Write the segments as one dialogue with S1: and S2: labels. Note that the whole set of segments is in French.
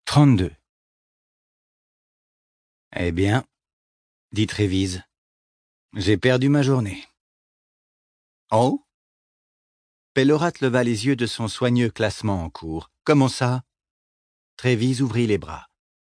S1: 32. Eh bien, dit Trévise, j'ai perdu ma journée. Oh? Pélorate leva les yeux de son soigneux classement en cours. Comment ça? Trévise ouvrit les bras.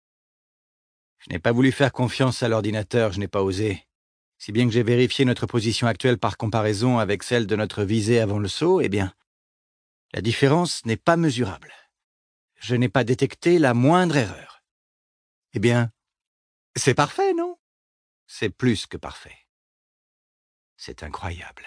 S1: Je n'ai pas voulu faire confiance à l'ordinateur, je n'ai pas osé. Si bien que j'ai vérifié notre position actuelle par comparaison avec celle de notre visée avant le saut, eh bien, la différence n'est pas mesurable. Je n'ai pas détecté la moindre erreur. Eh bien, c'est parfait, non? C'est plus que parfait. C'est incroyable.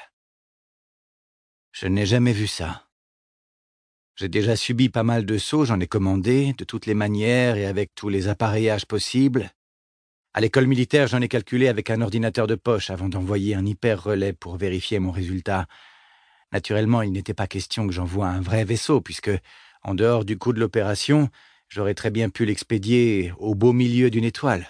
S1: Je n'ai jamais vu ça. J'ai déjà subi pas mal de sauts, j'en ai commandé, de toutes les manières et avec tous les appareillages possibles. À l'école militaire, j'en ai calculé avec un ordinateur de poche avant d'envoyer un hyper-relais pour vérifier mon résultat. Naturellement, il n'était pas question que j'envoie un vrai vaisseau, puisque, en dehors du coût de l'opération, j'aurais très bien pu l'expédier au beau milieu d'une étoile.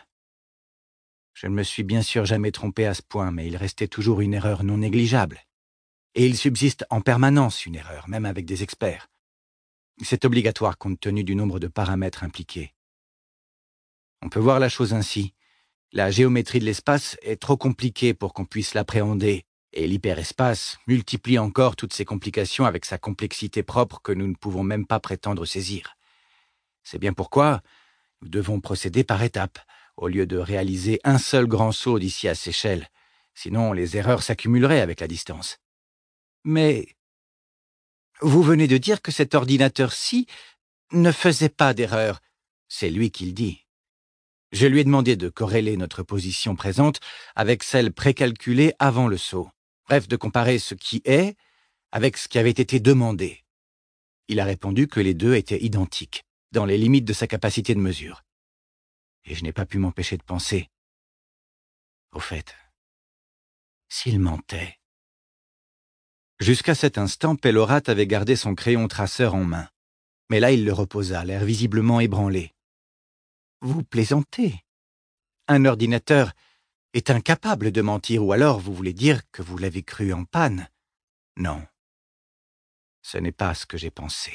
S1: Je ne me suis bien sûr jamais trompé à ce point, mais il restait toujours une erreur non négligeable. Et il subsiste en permanence une erreur, même avec des experts. C'est obligatoire compte tenu du nombre de paramètres impliqués. On peut voir la chose ainsi. La géométrie de l'espace est trop compliquée pour qu'on puisse l'appréhender, et l'hyperespace multiplie encore toutes ces complications avec sa complexité propre que nous ne pouvons même pas prétendre saisir. C'est bien pourquoi nous devons procéder par étapes, au lieu de réaliser un seul grand saut d'ici à Seychelles. Sinon, les erreurs s'accumuleraient avec la distance. Mais vous venez de dire que cet ordinateur-ci ne faisait pas d'erreur. C'est lui qui le dit. Je lui ai demandé de corréler notre position présente avec celle précalculée avant le saut. Bref, de comparer ce qui est avec ce qui avait été demandé. Il a répondu que les deux étaient identiques, dans les limites de sa capacité de mesure. Et je n'ai pas pu m'empêcher de penser. Au fait, s'il mentait. Jusqu'à cet instant, Pélorate avait gardé son crayon traceur en main. Mais là, il le reposa, l'air visiblement ébranlé. Vous plaisantez. Un ordinateur est incapable de mentir, ou alors vous voulez dire que vous l'avez cru en panne. Non, ce n'est pas ce que j'ai pensé.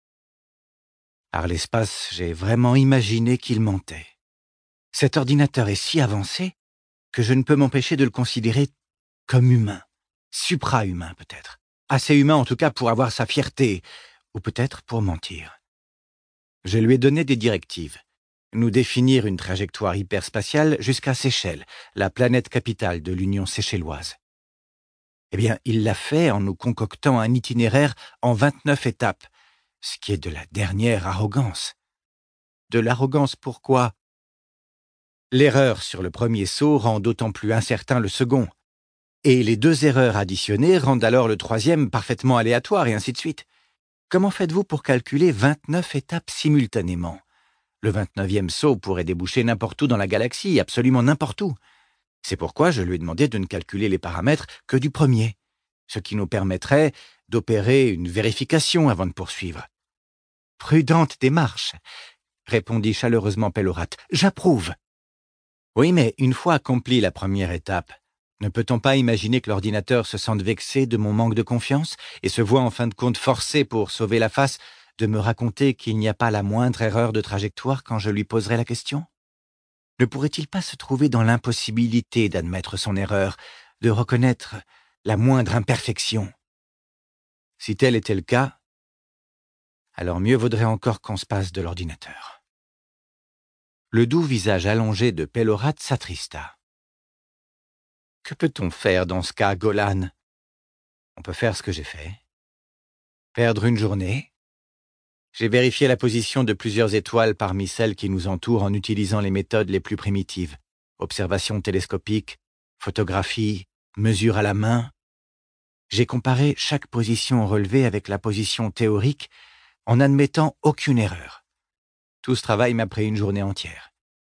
S1: Par l'espace, j'ai vraiment imaginé qu'il mentait. Cet ordinateur est si avancé que je ne peux m'empêcher de le considérer comme humain, supra-humain peut-être, assez humain en tout cas pour avoir sa fierté, ou peut-être pour mentir. Je lui ai donné des directives. Nous définir une trajectoire hyperspatiale jusqu'à Seychelles, la planète capitale de l'Union séchelloise. Eh bien, il l'a fait en nous concoctant un itinéraire en 29 étapes, ce qui est de la dernière arrogance. De l'arrogance pourquoi? L'erreur sur le premier saut rend d'autant plus incertain le second. Et les deux erreurs additionnées rendent alors le troisième parfaitement aléatoire et ainsi de suite. Comment faites-vous pour calculer 29 étapes simultanément? Le 29e saut pourrait déboucher n'importe où dans la galaxie, absolument n'importe où. C'est pourquoi je lui ai demandé de ne calculer les paramètres que du premier, ce qui nous permettrait d'opérer une vérification avant de poursuivre. Prudente démarche, répondit chaleureusement Pélorate. J'approuve. Oui, mais une fois accomplie la première étape, ne peut-on pas imaginer que l'ordinateur se sente vexé de mon manque de confiance et se voit en fin de compte forcé pour sauver la face de me raconter qu'il n'y a pas la moindre erreur de trajectoire quand je lui poserai la question? Ne pourrait-il pas se trouver dans l'impossibilité d'admettre son erreur, de reconnaître la moindre imperfection? Si tel était le cas, alors mieux vaudrait encore qu'on se passe de l'ordinateur. Le doux visage allongé de Pélorate s'attrista. Que peut-on faire dans ce cas, Golan? On peut faire ce que j'ai fait. Perdre une journée. J'ai vérifié la position de plusieurs étoiles parmi celles qui nous entourent en utilisant les méthodes les plus primitives. Observation télescopique, photographie, mesure à la main. J'ai comparé chaque position relevée avec la position théorique en n'admettant aucune erreur. Tout ce travail m'a pris une journée entière.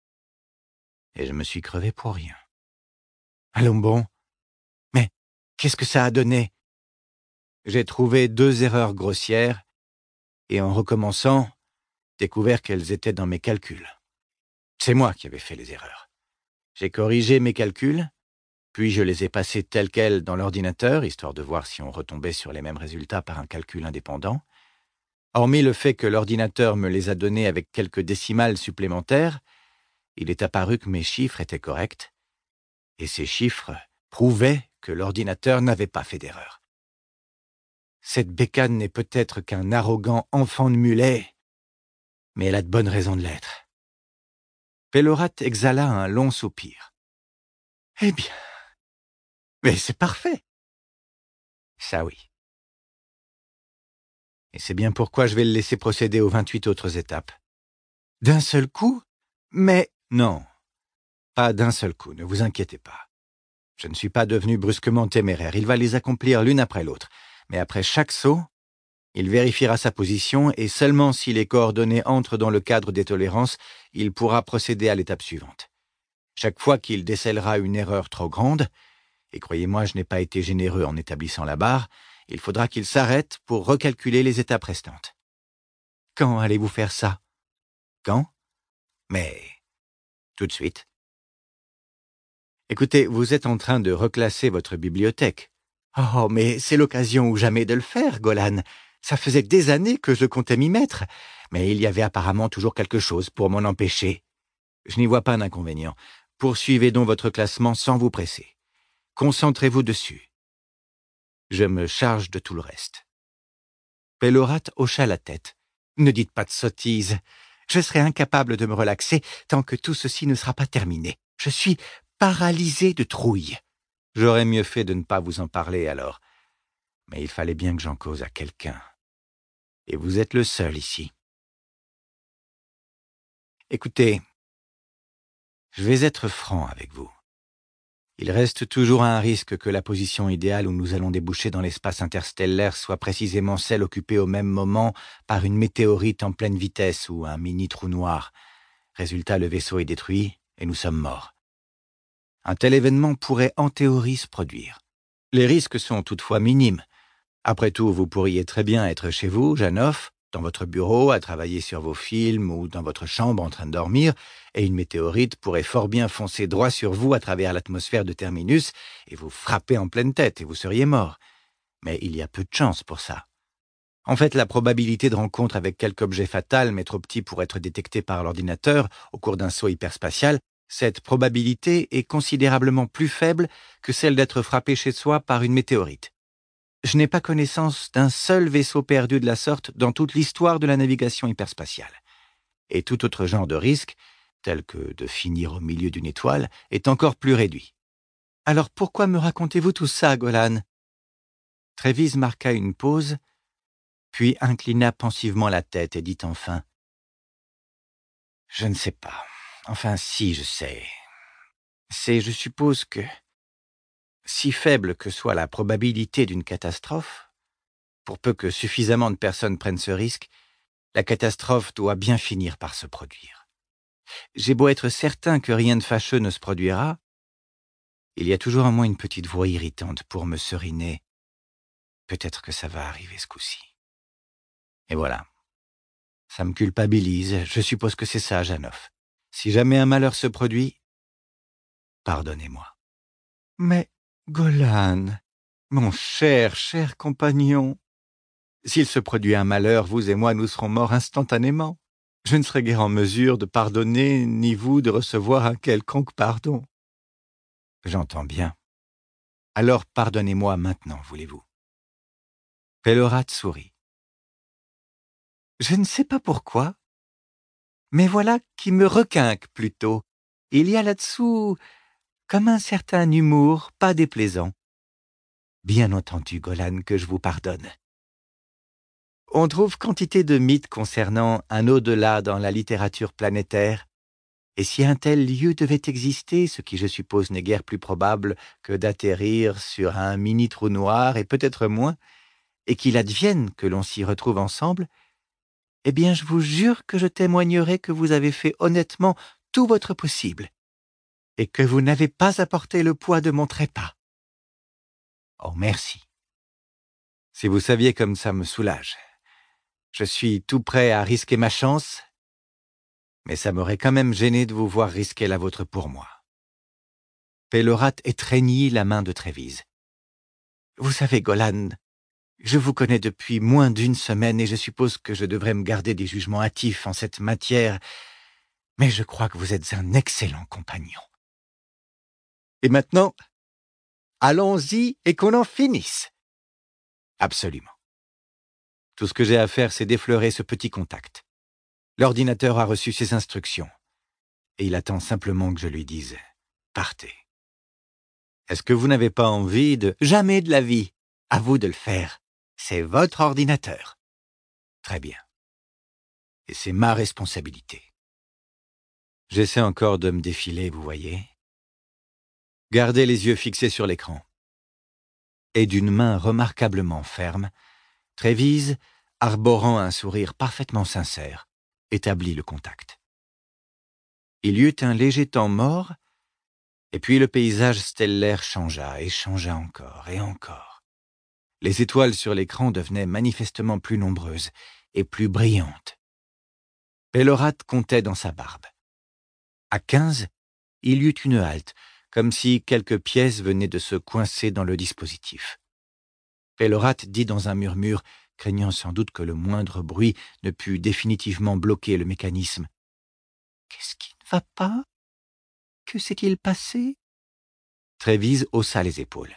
S1: Et je me suis crevé pour rien. Allons bon. Mais qu'est-ce que ça a donné? J'ai trouvé 2 erreurs grossières et en recommençant, découvert qu'elles étaient dans mes calculs. C'est moi qui avais fait les erreurs. J'ai corrigé mes calculs, puis je les ai passés tels quels dans l'ordinateur, histoire de voir si on retombait sur les mêmes résultats par un calcul indépendant. Hormis le fait que l'ordinateur me les a donnés avec quelques décimales supplémentaires, il est apparu que mes chiffres étaient corrects, et ces chiffres prouvaient que l'ordinateur n'avait pas fait d'erreur. Cette bécane n'est peut-être qu'un arrogant enfant de mulet, mais elle a de bonnes raisons de l'être. Pelorate exhala un long soupir. « Eh bien, mais c'est parfait !»« Ça oui. Et c'est bien pourquoi je vais le laisser procéder aux 28 autres étapes. »« D'un seul coup ? Mais non, pas d'un seul coup, ne vous inquiétez pas. Je ne suis pas devenu brusquement téméraire, il va les accomplir l'une après l'autre. Mais après chaque saut, il vérifiera sa position et seulement si les coordonnées entrent dans le cadre des tolérances, il pourra procéder à l'étape suivante. Chaque fois qu'il décèlera une erreur trop grande, et croyez-moi, je n'ai pas été généreux en établissant la barre, il faudra qu'il s'arrête pour recalculer les étapes restantes. Quand allez-vous faire ça ? Quand ? Mais tout de suite. Écoutez, vous êtes en train de reclasser votre bibliothèque. Oh, mais c'est l'occasion ou jamais de le faire, Golan. Ça faisait des années que je comptais m'y mettre, mais il y avait apparemment toujours quelque chose pour m'en empêcher. Je n'y vois pas d'inconvénient. Poursuivez donc votre classement sans vous presser. Concentrez-vous dessus. Je me charge de tout le reste. Pelorate hocha la tête. Ne dites pas de sottises. Je serai incapable de me relaxer tant que tout ceci ne sera pas terminé. Je suis paralysé de trouille. J'aurais mieux fait de ne pas vous en parler alors. Mais il fallait bien que j'en cause à quelqu'un. Et vous êtes le seul ici. Écoutez, je vais être franc avec vous. Il reste toujours un risque que la position idéale où nous allons déboucher dans l'espace interstellaire soit précisément celle occupée au même moment par une météorite en pleine vitesse ou un mini-trou noir. Résultat, le vaisseau est détruit et nous sommes morts. Un tel événement pourrait en théorie se produire. Les risques sont toutefois minimes. Après tout, vous pourriez très bien être chez vous, Janov, dans votre bureau, à travailler sur vos films ou dans votre chambre en train de dormir, et une météorite pourrait fort bien foncer droit sur vous à travers l'atmosphère de Terminus et vous frapper en pleine tête et vous seriez mort. Mais il y a peu de chance pour ça. En fait, la probabilité de rencontre avec quelque objet fatal, mais trop petit pour être détecté par l'ordinateur au cours d'un saut hyperspacial, cette probabilité est considérablement plus faible que celle d'être frappé chez soi par une météorite. Je n'ai pas connaissance d'un seul vaisseau perdu de la sorte dans toute l'histoire de la navigation hyperspatiale. Et tout autre genre de risque, tel que de finir au milieu d'une étoile, est encore plus réduit. Alors pourquoi me racontez-vous tout ça, Golan ? Trévise marqua une pause, puis inclina pensivement la tête et dit enfin « Je ne sais pas. Enfin, si, je sais. C'est, je suppose que, si faible que soit la probabilité d'une catastrophe, pour peu que suffisamment de personnes prennent ce risque, la catastrophe doit bien finir par se produire. J'ai beau être certain que rien de fâcheux ne se produira, il y a toujours en moi une petite voix irritante pour me seriner. Peut-être que ça va arriver ce coup-ci. Et voilà. Ça me culpabilise, je suppose que c'est ça, Janov. Si jamais un malheur se produit, pardonnez-moi. Mais, Golan, mon cher compagnon, s'il se produit un malheur, vous et moi, nous serons morts instantanément. Je ne serai guère en mesure de pardonner, ni vous de recevoir un quelconque pardon. J'entends bien. Alors pardonnez-moi maintenant, voulez-vous ? Pelorate sourit. Je ne sais pas pourquoi, mais voilà qui me requinque plutôt. Il y a là-dessous comme un certain humour pas déplaisant. Bien entendu, Golan, que je vous pardonne. On trouve quantité de mythes concernant un au-delà dans la littérature planétaire, et si un tel lieu devait exister, ce qui je suppose n'est guère plus probable que d'atterrir sur un mini-trou noir et peut-être moins, et qu'il advienne que l'on s'y retrouve ensemble, eh bien je vous jure que je témoignerai que vous avez fait honnêtement tout votre possible, et que vous n'avez pas apporté le poids de mon trépas. Oh, merci. Si vous saviez comme ça me soulage. Je suis tout prêt à risquer ma chance, mais ça m'aurait quand même gêné de vous voir risquer la vôtre pour moi. Pelorate étreignit la main de Trévise. Vous savez, Golan, Je vous connais depuis moins d'une semaine et je suppose que je devrais me garder des jugements hâtifs en cette matière, mais je crois que vous êtes un excellent compagnon. Et maintenant, allons-y et qu'on en finisse. Absolument. Tout ce que j'ai à faire, c'est d'effleurer ce petit contact. L'ordinateur a reçu ses instructions et il attend simplement que je lui dise « Partez ». Est-ce que vous n'avez pas envie de... Jamais de la vie. À vous de le faire. C'est votre ordinateur. Très bien. Et c'est ma responsabilité. J'essaie encore de me défiler, vous voyez. Gardez les yeux fixés sur l'écran. Et d'une main remarquablement ferme, Trévise, arborant un sourire parfaitement sincère, établit le contact. Il y eut un léger temps mort, et puis le paysage stellaire changea, et changea encore, et encore. Les étoiles sur l'écran devenaient manifestement plus nombreuses et plus brillantes. Pélorate comptait dans sa barbe. À 15, il y eut une halte, comme si quelques pièces venaient de se coincer dans le dispositif. Pélorate dit dans un murmure, craignant sans doute que le moindre bruit ne pût définitivement bloquer le mécanisme. « Qu'est-ce qui ne va pas? Que s'est-il passé ?» Trévise haussa les épaules.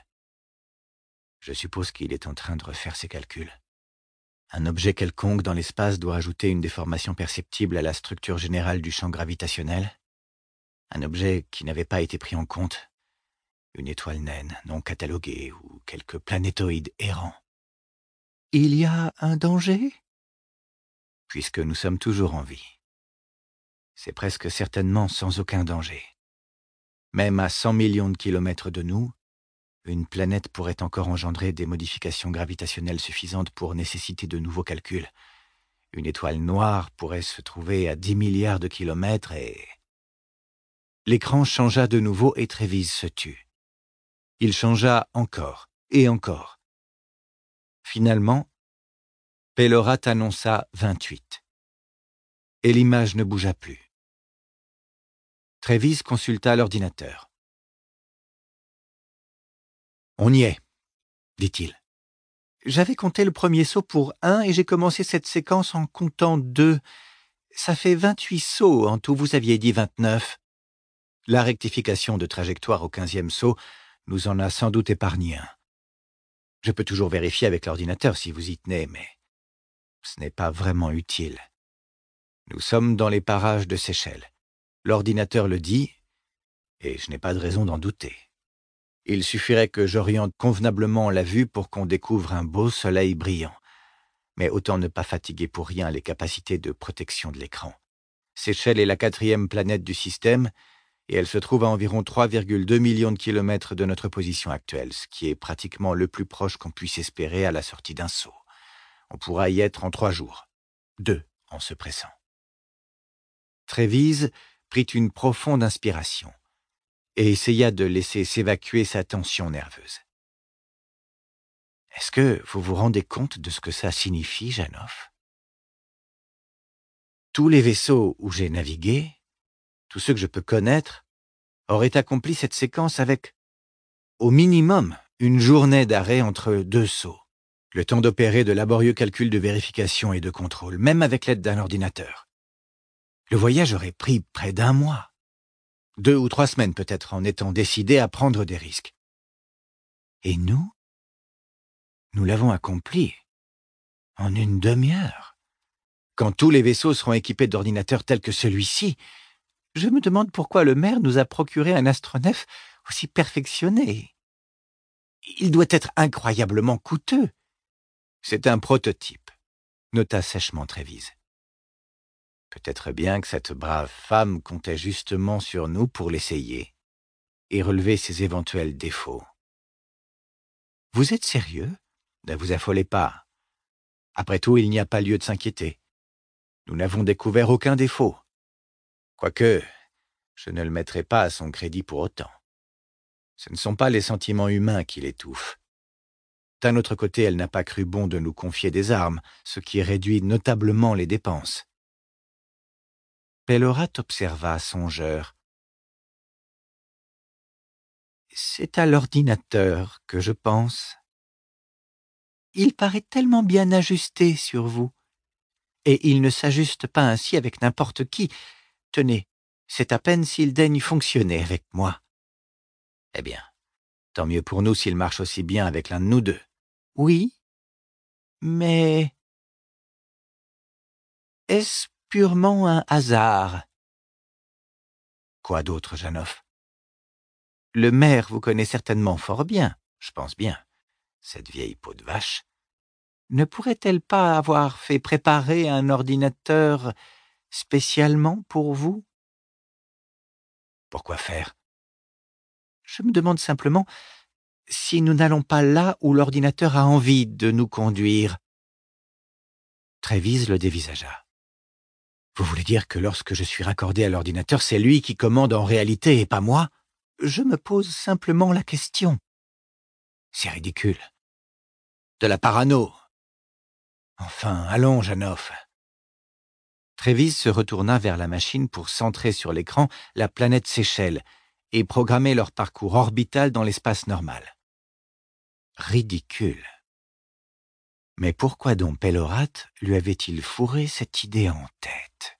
S1: « Je suppose qu'il est en train de refaire ses calculs. Un objet quelconque dans l'espace doit ajouter une déformation perceptible à la structure générale du champ gravitationnel. Un objet qui n'avait pas été pris en compte. Une étoile naine, non cataloguée, ou quelques planétoïdes errants. Il y a un danger ? Puisque nous sommes toujours en vie. C'est presque certainement sans aucun danger. Même à 100 millions de kilomètres de nous, une planète pourrait encore engendrer des modifications gravitationnelles suffisantes pour nécessiter de nouveaux calculs. Une étoile noire pourrait se trouver à 10 milliards de kilomètres et... L'écran changea de nouveau et Trévise se tut. Il changea encore et encore. Finalement, Pélorate annonça 28. Et l'image ne bougea plus. Trévise consulta l'ordinateur. « On y est, dit-il. J'avais compté le premier saut pour 1 et j'ai commencé cette séquence en comptant 2. Ça fait 28 sauts, en tout vous aviez dit 29. La rectification de trajectoire au 15e saut nous en a sans doute épargné un. Je peux toujours vérifier avec l'ordinateur si vous y tenez, mais ce n'est pas vraiment utile. Nous sommes dans les parages de Seychelles. L'ordinateur le dit, et je n'ai pas de raison d'en douter. Il suffirait que j'oriente convenablement la vue pour qu'on découvre un beau soleil brillant. Mais autant ne pas fatiguer pour rien les capacités de protection de l'écran. Seychelles est la 4e planète du système, et elle se trouve à environ 3,2 millions de kilomètres de notre position actuelle, ce qui est pratiquement le plus proche qu'on puisse espérer à la sortie d'un saut. On pourra y être en 3 jours. 2 en se pressant. Trévise prit une profonde inspiration et essaya de laisser s'évacuer sa tension nerveuse. « Est-ce que vous vous rendez compte de ce que ça signifie, Janov ? Tous les vaisseaux où j'ai navigué, tous ceux que je peux connaître, auraient accompli cette séquence avec, au minimum, une journée d'arrêt entre 2 sauts, le temps d'opérer de laborieux calculs de vérification et de contrôle, même avec l'aide d'un ordinateur. Le voyage aurait pris près d'1 mois. 2 ou 3 semaines peut-être en étant décidé à prendre des risques. Et nous l'avons accompli en une demi-heure. Quand tous les vaisseaux seront équipés d'ordinateurs tels que celui-ci, je me demande pourquoi le maire nous a procuré un astronef aussi perfectionné. Il doit être incroyablement coûteux. C'est un prototype, nota sèchement Trévise. Peut-être bien que cette brave femme comptait justement sur nous pour l'essayer et relever ses éventuels défauts. Vous êtes sérieux ? Ne vous affolez pas. Après tout, il n'y a pas lieu de s'inquiéter. Nous n'avons découvert aucun défaut. Quoique, je ne le mettrai pas à son crédit pour autant. Ce ne sont pas les sentiments humains qui l'étouffent. D'un autre côté, elle n'a pas cru bon de nous confier des armes, ce qui réduit notablement les dépenses. Pélorate observa songeur. C'est à l'ordinateur que je pense. Il paraît tellement bien ajusté sur vous. Et il ne s'ajuste pas ainsi avec n'importe qui. Tenez, c'est à peine s'il daigne fonctionner avec moi. Eh bien, tant mieux pour nous s'il marche aussi bien avec l'un de nous deux. Oui, mais est-ce purement un hasard? Quoi d'autre, Janoff? Le maire vous connaît certainement fort bien, je pense bien, cette vieille peau de vache. Ne pourrait-elle pas avoir fait préparer un ordinateur spécialement pour vous? Pourquoi faire? Je me demande simplement si nous n'allons pas là où l'ordinateur a envie de nous conduire. Trévise le dévisagea. Vous voulez dire que lorsque je suis raccordé à l'ordinateur, c'est lui qui commande en réalité et pas moi? Je me pose simplement la question. C'est ridicule. De la parano. Enfin, allons, Janoff. Trévise se retourna vers la machine pour centrer sur l'écran la planète Seychelles et programmer leur parcours orbital dans l'espace normal. Ridicule. Mais pourquoi donc Pelorate lui avait-il fourré cette idée en tête?